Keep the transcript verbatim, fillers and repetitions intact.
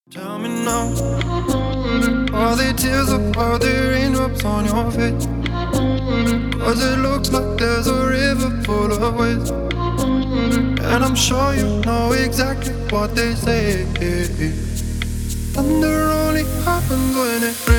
Tell me now, are they tears or are they raindrops on your face? Cause it looks like there's a river full of waves, and I'm sure you know exactly what they say. Thunder only happens when it